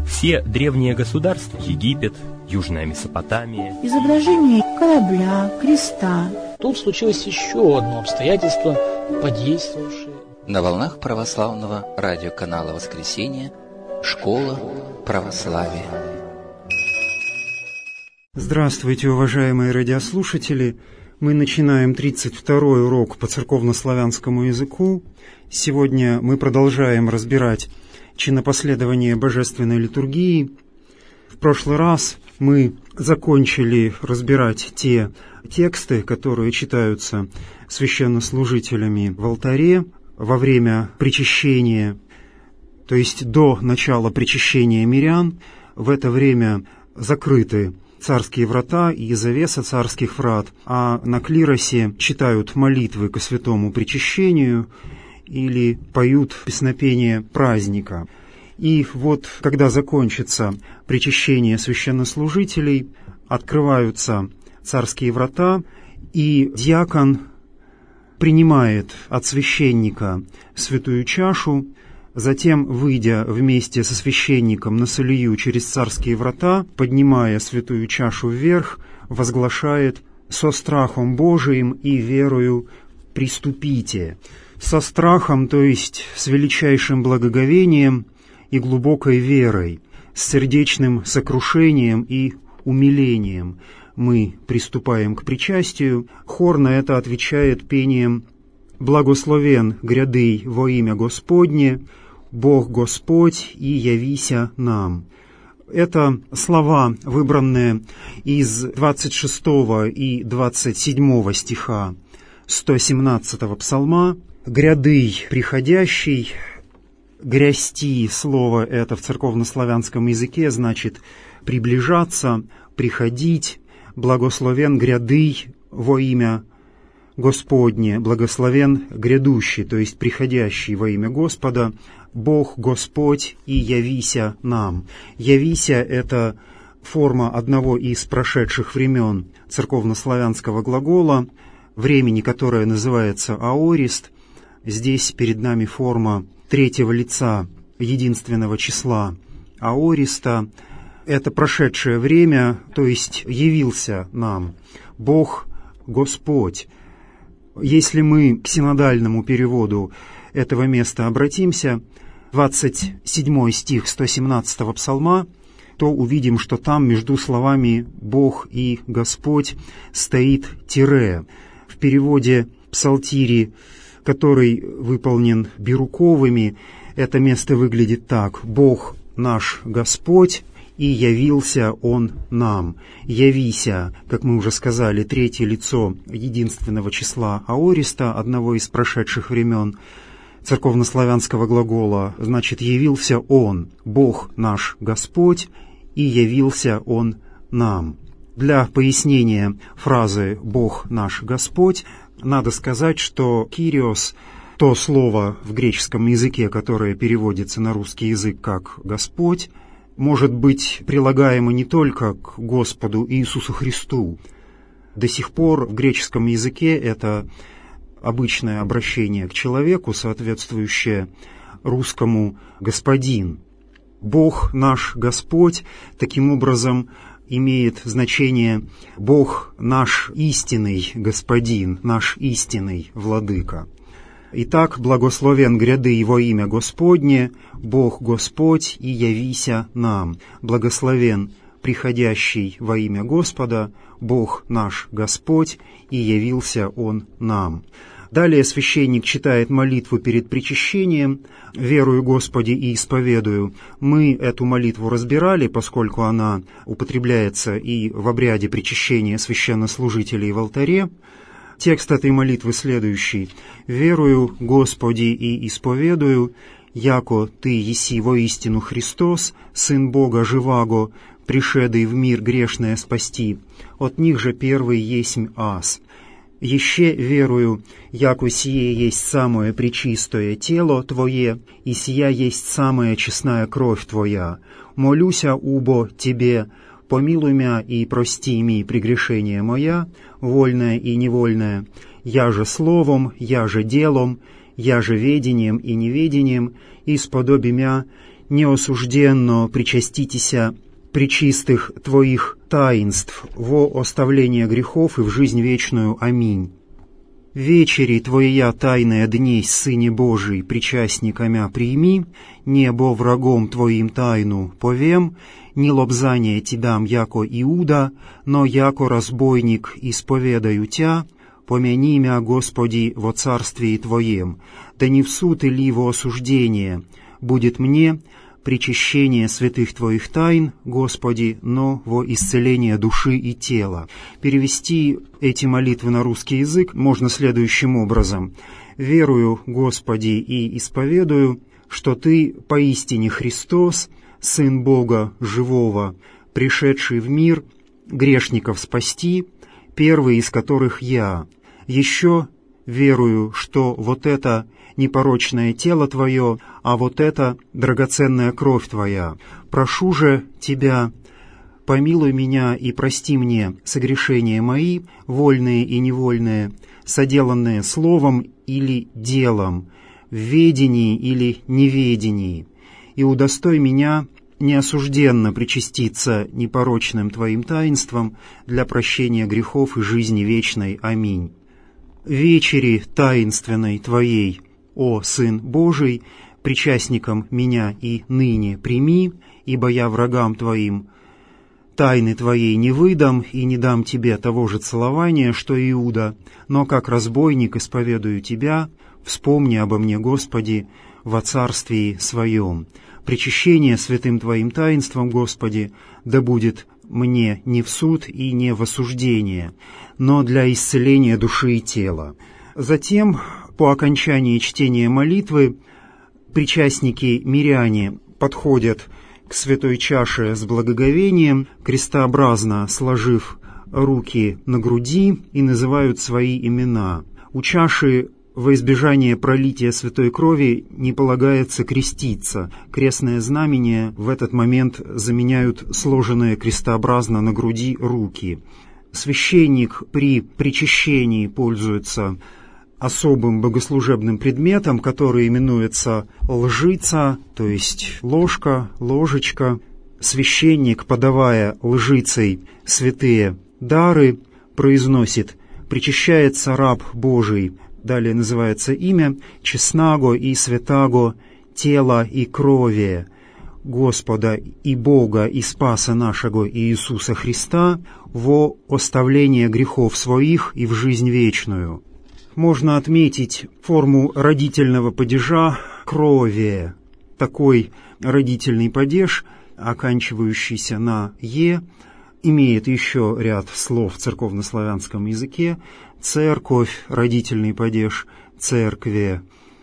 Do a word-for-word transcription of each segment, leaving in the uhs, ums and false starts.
Все древние государства, Египет, Южная Месопотамия, изображение корабля, креста. Тут случилось еще одно обстоятельство, подействовавшее. На волнах православного радиоканала «Воскресенье» «Школа православия». Здравствуйте, уважаемые радиослушатели! Мы начинаем тридцать второй урок по церковнославянскому языку. Сегодня мы продолжаем разбирать чинопоследование божественной литургии. В прошлый раз мы закончили разбирать те тексты, которые читаются священнослужителями в алтаре во время причащения, то есть до начала причащения мирян. В это время закрыты царские врата и завеса царских врат, а на клиросе читают молитвы ко святому причащению или поют песнопение праздника. И вот, когда закончится причащение священнослужителей, открываются царские врата, и диакон принимает от священника святую чашу, затем, выйдя вместе со священником на солию через царские врата, поднимая святую чашу вверх, возглашает: «Со страхом Божиим и верою приступите». Со страхом, то есть с величайшим благоговением и глубокой верой, с сердечным сокрушением и умилением мы приступаем к причастию. Хор на это отвечает пением: «Благословен грядый во имя Господне, Бог Господь, и явися нам». Это слова, выбранные из двадцать шестого и двадцать седьмого стиха сто семнадцатого псалма. «Грядый приходящий», «грясти» слово это в церковнославянском языке значит приближаться, приходить. «Благословен грядый во имя Господне», благословен грядущий, то есть приходящий во имя Господа, Бог Господь, и явися нам. Явися — это форма одного из прошедших времен церковнославянского глагола, времени, которое называется аорист. Здесь перед нами форма третьего лица единственного числа аориста. Это прошедшее время, то есть явился нам Бог Господь. Если мы к синодальному переводу этого места обратимся, двадцать седьмой стих сто семнадцатого псалма, то увидим, что там между словами «Бог» и «Господь» стоит тире. В переводе псалтири, который выполнен Бирюковыми, это место выглядит так: «Бог наш Господь, и явился Он нам». «Явися», как мы уже сказали, третье лицо единственного числа аориста, одного из прошедших времен церковнославянского глагола, значит, явился Он, Бог наш Господь, и явился Он нам. Для пояснения фразы «Бог наш Господь» надо сказать, что «кириос», то слово в греческом языке, которое переводится на русский язык как «Господь», может быть прилагаемо не только к Господу Иисусу Христу. До сих пор в греческом языке это обычное обращение к человеку, соответствующее русскому «господин». Бог наш Господь таким образом имеет значение «Бог наш истинный Господин», наш истинный Владыка. Итак, благословен гряды во имя Господне, Бог Господь, и явися нам. Благословен приходящий во имя Господа, Бог наш Господь, и явился Он нам. Далее священник читает молитву перед причащением: «Верую, Господи, и исповедую». Мы эту молитву разбирали, поскольку она употребляется и в обряде причащения священнослужителей в алтаре. Текст этой молитвы следующий: «Верую, Господи, и исповедую, яко Ты еси воистину Христос, Сын Бога живаго, пришедый в мир грешное спасти, от них же первый есмь аз. Еще верую, яко сие есть самое пречистое тело Твое, и сия есть самая честная кровь Твоя. Молюся, убо Тебе, помилуй мя и прости ми прегрешение моя, вольное и невольное, я же словом, я же делом, я же ведением и неведением, исподоби мя, неосужденно причаститеся пречистых Твоих таинств во оставление грехов и в жизнь вечную. Аминь. Вечери Твоя тайная днесь, Сыне Божий, причастникамя прими, небо врагом Твоим тайну повем, не лобзание Тебям, яко Иуда, но яко разбойник исповедаю Тя, помяни мя, Господи, во царствии Твоем, да не в суд или во осуждение будет мне причащение святых Твоих тайн, Господи, но во исцеление души и тела. Перевести эти молитвы на русский язык можно следующим образом. «Верую, Господи, и исповедую, что Ты поистине Христос, Сын Бога Живого, пришедший в мир, грешников спасти, первый из которых я. Еще верую, что вот это непорочное тело Твое, а вот это драгоценная кровь Твоя. Прошу же Тебя, помилуй меня и прости мне согрешения мои, вольные и невольные, соделанные словом или делом, в ведении или неведении, и удостой меня неосужденно причаститься непорочным Твоим таинством для прощения грехов и жизни вечной. Аминь. Вечери таинственной Твоей, о Сын Божий, причастником меня и ныне прими, ибо я врагам Твоим тайны Твоей не выдам и не дам Тебе того же целования, что Иуда, но как разбойник исповедую Тебя, вспомни обо мне, Господи, во царствии Своем. Причащение святым Твоим таинством, Господи, да будет мне не в суд и не в осуждение, но для исцеления души и тела». Затем, по окончании чтения молитвы, причастники-миряне подходят к святой чаше с благоговением, крестообразно сложив руки на груди, и называют свои имена. У чаши во избежание пролития святой крови не полагается креститься. Крестное знамение в этот момент заменяют сложенные крестообразно на груди руки. Священник при причащении пользуется особым богослужебным предметом, который именуется лжица, то есть ложка, ложечка. Священник, подавая лжицей святые дары, произносит: «Причащается раб Божий», далее называется имя, «честнаго и святаго, тела и крови Господа и Бога и Спаса нашего Иисуса Христа во оставление грехов своих и в жизнь вечную». Можно отметить форму родительного падежа «крови». Такой родительный падеж, оканчивающийся на «е», имеет еще ряд слов в церковнославянском языке: церковь, родительный падеж, церкви,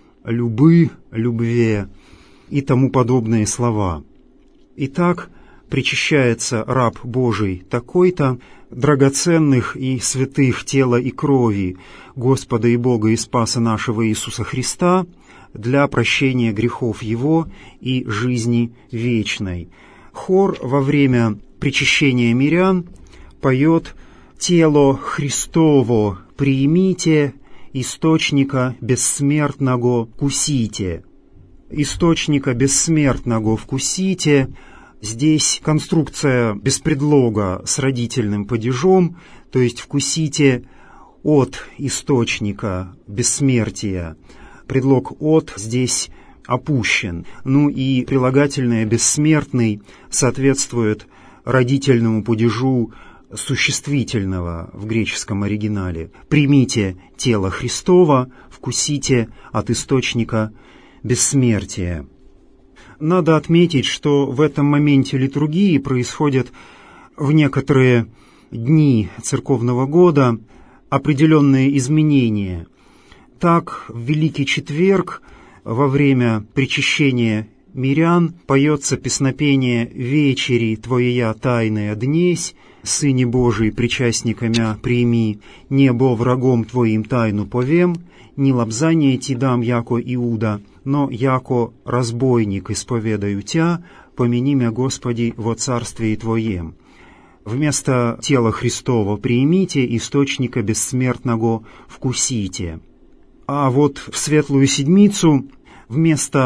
любы, любве и тому подобные слова. Итак, причащается раб Божий такой-то, драгоценных и святых тела и крови Господа и Бога и Спаса нашего Иисуса Христа для прощения грехов Его и жизни вечной. Хор во время причащения мирян поет: «Тело Христово приимите, источника бессмертного вкусите». Источника бессмертного вкусите. Здесь конструкция без предлога с родительным падежом, то есть «вкусите от источника бессмертия». Предлог «от» здесь опущен. Ну и прилагательное «бессмертный» соответствует родительному падежу существительного в греческом оригинале. «Примите тело Христово, вкусите от источника бессмертия». Надо отметить, что в этом моменте литургии происходят в некоторые дни церковного года определенные изменения. Так, в Великий Четверг во время причащения мирян поется песнопение «Вечери Твоя тайная днесь, Сыне Божий причастникамя прими, небо врагом Твоим тайну повем, не лобзание Ти дам, яко Иуда, но яко разбойник исповедаю Тя, помяни мя, Господи, во царствии Твоем». Вместо тела Христова приимите, источника бессмертного вкусите. А вот в Светлую Седмицу вместо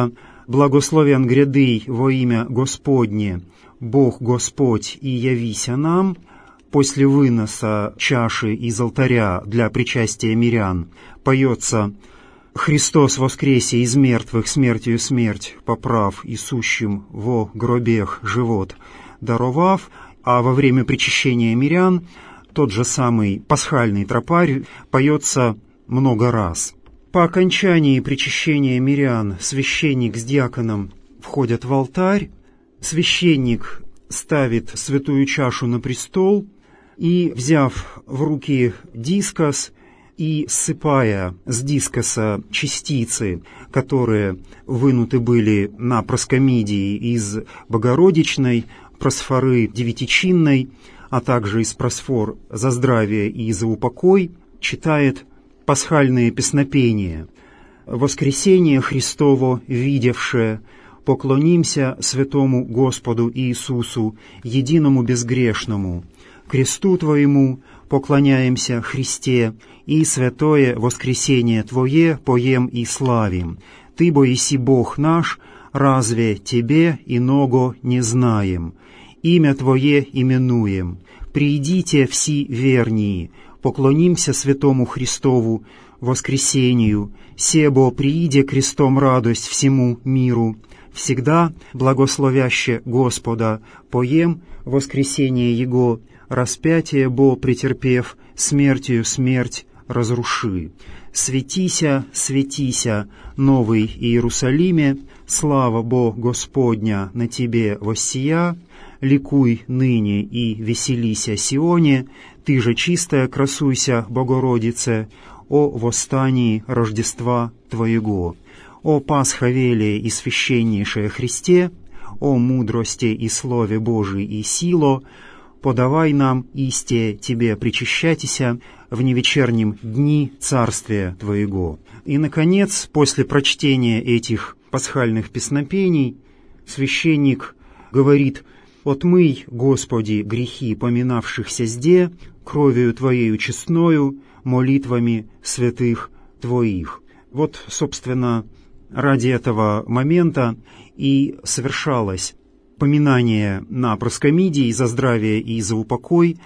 «Благословен грядый во имя Господне, Бог Господь, и явися нам», после выноса чаши из алтаря для причастия мирян поется «Христос воскресе из мертвых смертью смерть, поправ и сущим во гробех живот даровав», а во время причащения мирян тот же самый пасхальный тропарь поется много раз. По окончании причащения мирян священник с диаконом входят в алтарь, священник ставит святую чашу на престол и, взяв в руки дискос и ссыпая с дискоса частицы, которые вынуты были на проскомидии из Богородичной, просфоры девятичинной, а также из просфор за здравие и за упокой, читает пасхальные песнопения. «Воскресение Христово видевшее, поклонимся святому Господу Иисусу, единому безгрешному. Кресту Твоему поклоняемся, Христе, и святое воскресение Твое поем и славим. Ты, бо еси Бог наш, разве Тебе иного не знаем? Имя Твое именуем. Придите все вернии, поклонимся святому Христову воскресению, себо прииде крестом радость всему миру. Всегда благословяще Господа поем воскресение Его, распятие бо претерпев, смертью смерть разруши. Светися, светися, новый Иерусалиме, слава бо Господня на тебе воссия, ликуй ныне и веселися Сионе, ты же чистая красуйся, Богородице, о восстании Рождества Твоего. О Пасха велие и священнейшее Христе, о мудрости и Слове Божий и сило, подавай нам исте Тебе причащатися в невечернем дни Царствия Твоего». И, наконец, после прочтения этих пасхальных песнопений, священник говорит: «Отмый, Господи, грехи поминавшихся сде, кровью Твоею честною, молитвами святых Твоих». Вот, собственно, ради этого момента и совершалось поминание на проскомидии за здравие и за упокой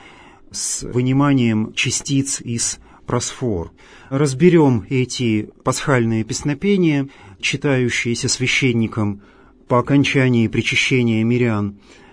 с выниманием частиц из просфор. Разберем эти пасхальные песнопения, читающиеся священником по окончании причащения мирян,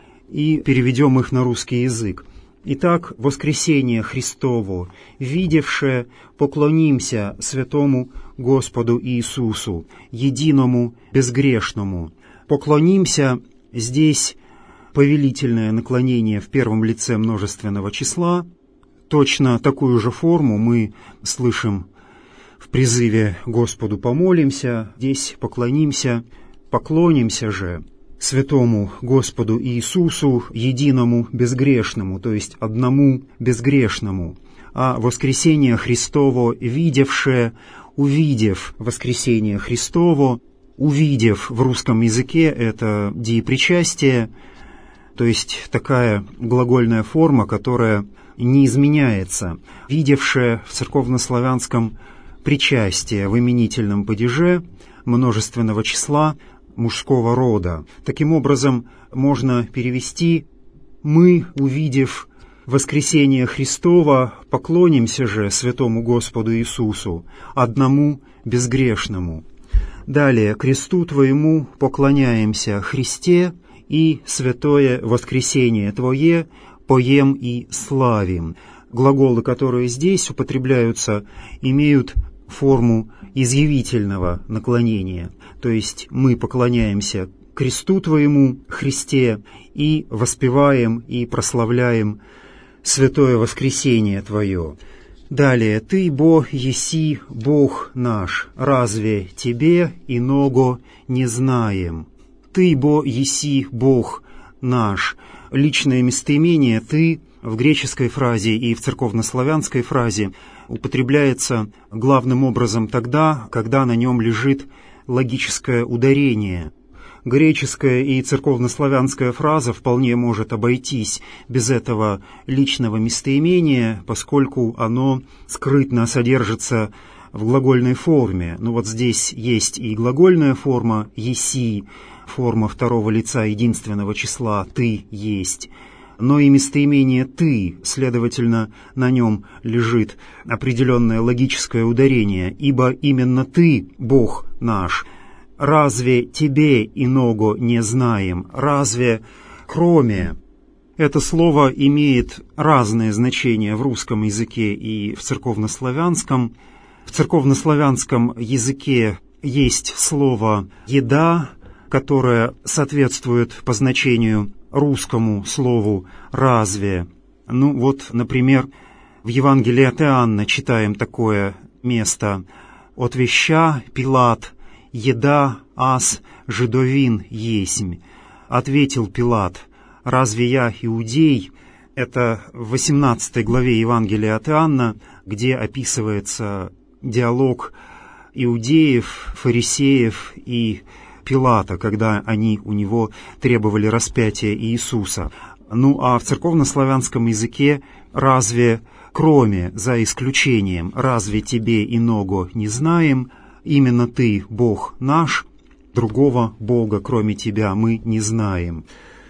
и переведем их на русский язык. Итак, воскресение Христово, видевшее, поклонимся святому Господу Иисусу, единому безгрешному. Поклонимся здесь повелительное наклонение в первом лице множественного числа. Точно такую же форму мы слышим в призыве «Господу помолимся», здесь поклонимся, поклонимся же святому Господу Иисусу, единому безгрешному, то есть одному безгрешному. А воскресение Христово, видевшее, увидев воскресение Христово, увидев в русском языке это деепричастие, то есть такая глагольная форма, которая не изменяется, видевшее в церковнославянском причастие в именительном падеже множественного числа мужского рода. Таким образом, можно перевести: «Мы, увидев воскресение Христово, поклонимся же святому Господу Иисусу, одному безгрешному». Далее: «Кресту Твоему поклоняемся, Христе, и святое воскресение Твое поем и славим». Глаголы, которые здесь употребляются, имеют форму изъявительного наклонения, то есть мы поклоняемся кресту Твоему, Христе, и воспеваем и прославляем святое воскресение Твое. Далее: «Ты, бо еси Бог наш, разве Тебе иного не знаем?» «Ты, бо еси Бог наш». Личное местоимение «ты» в греческой фразе и в церковнославянской фразе употребляется главным образом тогда, когда на нем лежит логическое ударение. Греческая и церковнославянская фраза вполне может обойтись без этого личного местоимения, поскольку оно скрытно содержится в глагольной форме. Ну вот здесь есть и глагольная форма «еси», форма второго лица единственного числа «ты есть», но и местоимение «ты», следовательно, на нем лежит определенное логическое ударение, ибо именно «ты, Бог наш». «Разве тебе иного не знаем? Разве кроме?» Это слово имеет разные значения в русском языке и в церковнославянском. В церковнославянском языке есть слово «еда», которое соответствует по значению русскому слову «разве». Ну вот, например, в Евангелии от Иоанна читаем такое место: «Отвеща Пилат, еда ас жидовин есмь». Ответил Пилат: «Разве я иудей?» Это в восемнадцатой главе Евангелия от Иоанна, где описывается диалог иудеев, фарисеев и Пилата, когда они у него требовали распятия Иисуса. Ну а в церковнославянском языке «разве кроме», за исключением «разве тебе иного не знаем», именно ты, Бог наш, другого Бога, кроме тебя, мы не знаем.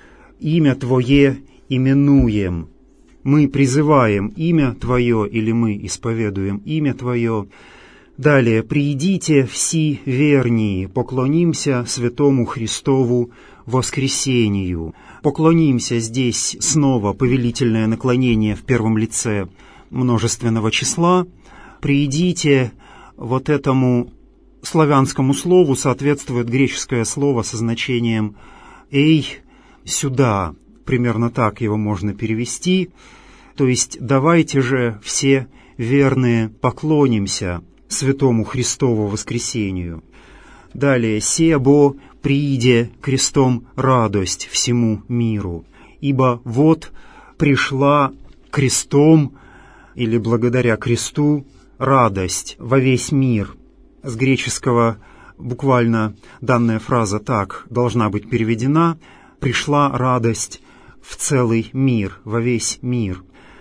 Имя Твое именуем. Мы призываем имя Твое или мы исповедуем имя Твое. Далее: «Приидите все вернии, поклонимся святому Христову воскресению». Поклонимся здесь снова повелительное наклонение в первом лице множественного числа. «Приидите» вот этому славянскому слову соответствует греческое слово со значением «эй», «сюда». Примерно так его можно перевести. То есть «давайте же все верные поклонимся святому Христову воскресению». Далее: «Себо прииде крестом радость всему миру». Ибо вот пришла крестом или благодаря кресту радость во весь мир. С греческого буквально данная фраза так должна быть переведена: «Пришла радость в целый мир, во весь мир».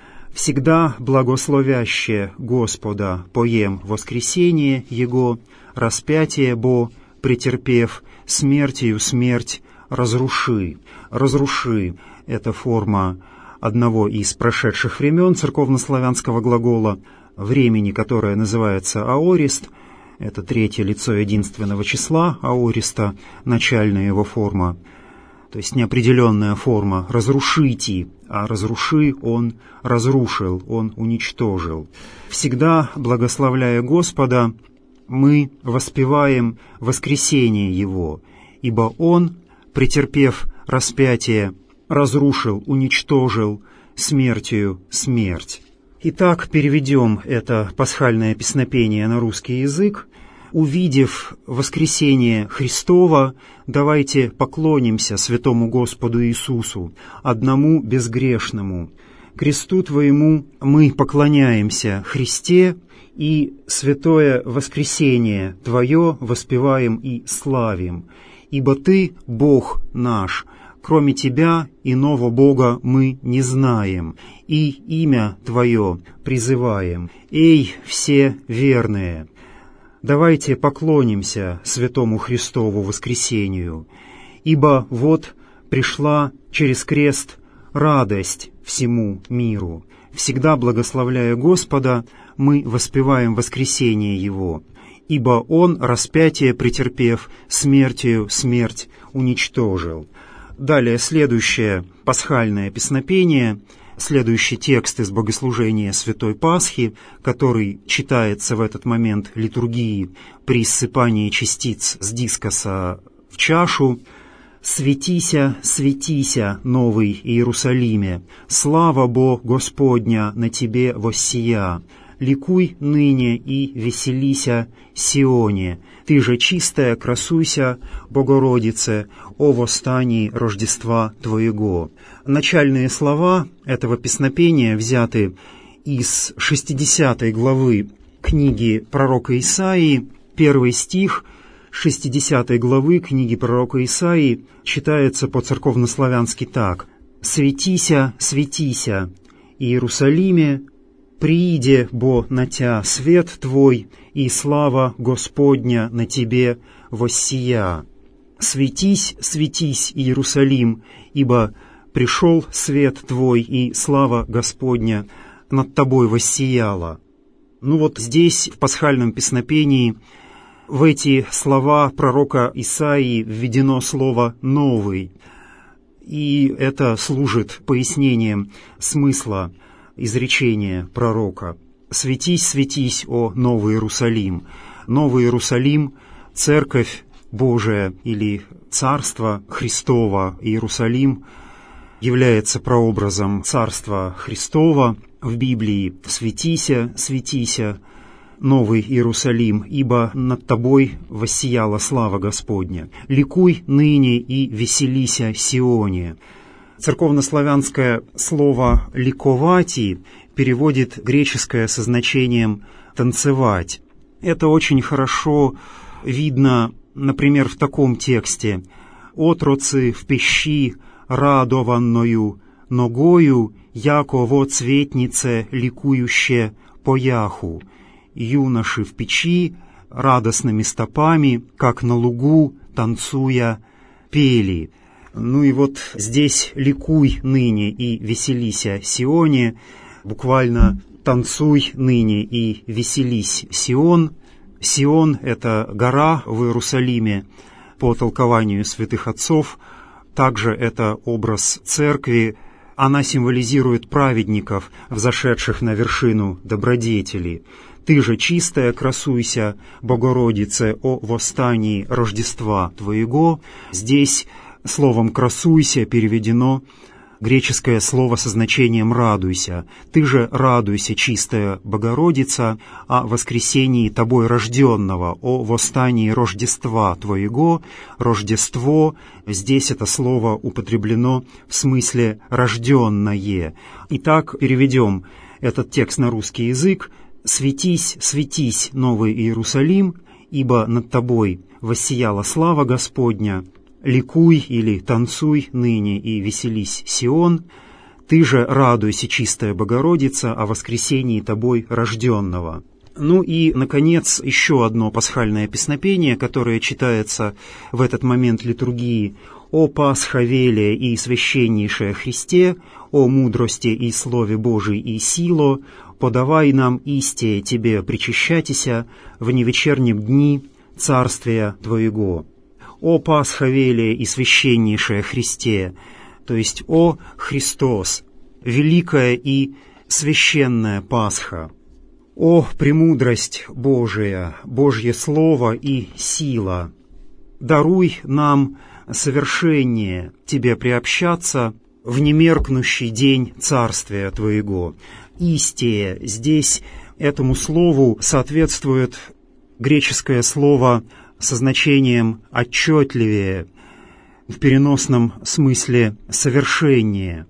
«Всегда благословяще Господа поем воскресение Его, распятие Бо, претерпев смертью смерть, разруши». «Разруши» — это форма одного из прошедших времен церковнославянского глагола, времени, которое называется аорист. Это третье лицо единственного числа аориста, начальная его форма. То есть неопределенная форма «разрушите», а «разруши» он разрушил, он уничтожил. Всегда, благословляя Господа, мы воспеваем воскресение Его, ибо Он, претерпев распятие, разрушил, уничтожил смертью смерть. Итак, переведем это пасхальное песнопение на русский язык. Увидев воскресение Христова, давайте поклонимся святому Господу Иисусу, одному безгрешному. Кресту Твоему мы поклоняемся, Христе, и святое воскресение Твое воспеваем и славим. Ибо Ты, Бог наш, кроме Тебя иного Бога мы не знаем, и имя Твое призываем. Эй, все верные! Давайте поклонимся святому Христову воскресению, ибо вот пришла через крест радость всему миру. Всегда благословляя Господа, мы воспеваем воскресение Его, ибо Он, распятие претерпев, смертью смерть уничтожил. Далее следующее пасхальное песнопение, следующий текст из богослужения Святой Пасхи, который читается в этот момент литургии при ссыпании частиц с дискоса в чашу. «Светися, светися, новый Иерусалиме, слава Бо Господня на тебе воссия, ликуй ныне и веселися, Сионе, ты же чистая красуйся, Богородице, о восстании Рождества Твоего». Начальные слова этого песнопения взяты из шестидесятой главы книги пророка Исаии. Первый стих шестидесятой главы книги пророка Исаии читается по-церковнославянски так: «Светися, светися, Иерусалиме, прииде, бо на тя свет Твой, и слава Господня на Тебе воссия. Светись, светись, Иерусалим, ибо пришел свет Твой, и слава Господня над Тобой воссияла». Ну вот здесь, в пасхальном песнопении, в эти слова пророка Исаии введено слово «новый», и это служит пояснением смысла изречения пророка. «Светись, светись, о Новый Иерусалим». Новый Иерусалим — Церковь Божия или Царство Христово. Иерусалим является прообразом Царства Христова в Библии. «Светися, светися, Новый Иерусалим, ибо над тобой воссияла слава Господня. Ликуй ныне и веселися, Сионе». Церковнославянское слово «ликовати» переводит греческое со значением «танцевать». Это очень хорошо видно, например, в таком тексте: «Отроцы в пещи радованною ногою, яко во цветнице ликующе пояху». Юноши в печи радостными стопами, как на лугу, танцуя, пели. Ну и вот здесь «ликуй ныне и веселися, Сионе», буквально «танцуй ныне и веселись, Сион». Сион — это гора в Иерусалиме, по толкованию святых отцов. Также это образ церкви. Она символизирует праведников, взошедших на вершину добродетели. «Ты же чистая, красуйся, Богородице, о восстании Рождества Твоего». Здесь словом «красуйся» переведено греческое слово со значением «радуйся». «Ты же радуйся, чистая Богородица, о воскресении Тобой рожденного, о восстании Рождества Твоего». Рождество, здесь это слово употреблено в смысле «рожденное». Итак, переведем этот текст на русский язык. «Светись, светись, Новый Иерусалим, ибо над тобой воссияла слава Господня. Ликуй» или «танцуй ныне и веселись, Сион. Ты же радуйся, чистая Богородица, о воскресении тобой рожденного». Ну и, наконец, еще одно пасхальное песнопение, которое читается в этот момент литургии: «О Пасха велия и священнейшее Христе, о мудрости и слове Божий и сило, подавай нам истие Тебе причащатися в невечернем дни царствия Твоего». «О Пасха велия и священнейшее Христе», то есть «О Христос, великая и священная Пасха». «О премудрость Божия, Божье Слово и сила, даруй нам совершение Тебе приобщаться в немеркнущий день царствия Твоего». «Истие» здесь этому слову соответствует греческое слово со значением «отчетливее», в переносном смысле «совершеннее».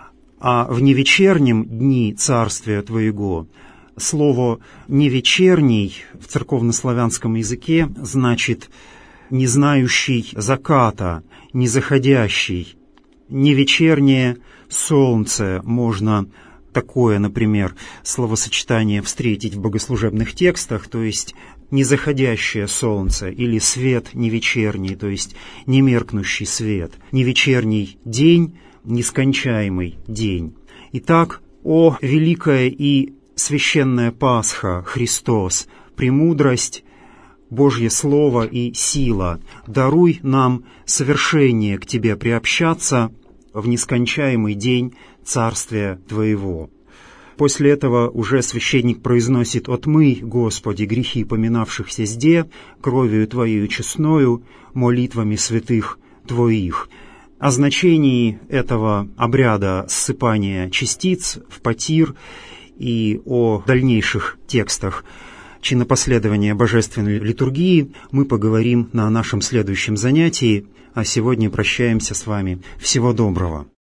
А в невечернем дни царствия Твоего слово «невечерний» в церковнославянском языке значит «не знающий заката», «не заходящий». «Невечернее солнце» можно такое, например, словосочетание встретить в богослужебных текстах, то есть «незаходящее солнце» или «свет невечерний», то есть «немеркнущий свет», «невечерний день», «нескончаемый день». Итак, «О великая и священная Пасха, Христос, премудрость, Божье Слово и сила, даруй нам совершение к Тебе приобщаться в нескончаемый день царствия Твоего». После этого уже священник произносит: «Отмый, Господи, грехи поминавшихся сде, кровью Твоею честною, молитвами святых Твоих». О значении этого обряда ссыпания частиц в потир и о дальнейших текстах чинопоследования божественной литургии мы поговорим на нашем следующем занятии, а сегодня прощаемся с вами. Всего доброго.